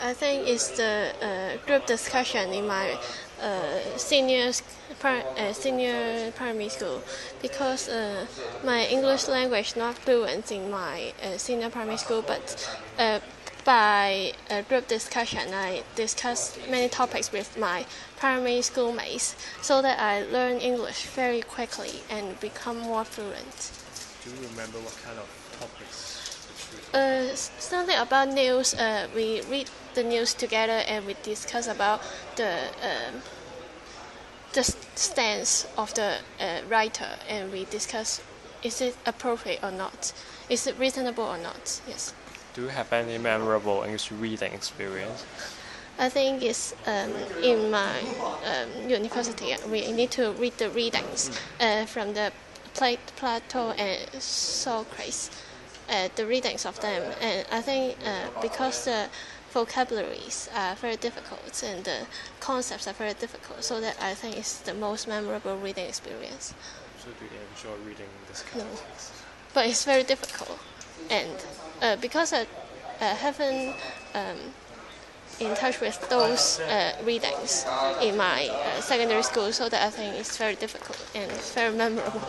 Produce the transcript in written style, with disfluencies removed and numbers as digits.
I think it's the group discussion in my senior primary school because my English language not fluent in my senior primary school, but by group discussion I discuss many topics with my primary schoolmates so that I learn English very quickly and become more fluent. Do you remember what kind of topics? Something about news. We read the news together and we discuss about the stance of the writer, and we discuss is it appropriate or not, is it reasonable or not. Yes. Do you have any memorable English reading experience? I think it's in my university. We need to read the readings from the Plato and Socrates. The readings of them, and I think because the vocabularies are very difficult and the concepts are very difficult, so that I think it's the most memorable reading experience. So do you enjoy reading this kind of text? But it's very difficult, and because I haven't in touch with those readings in my secondary school, so that I think it's very difficult and very memorable.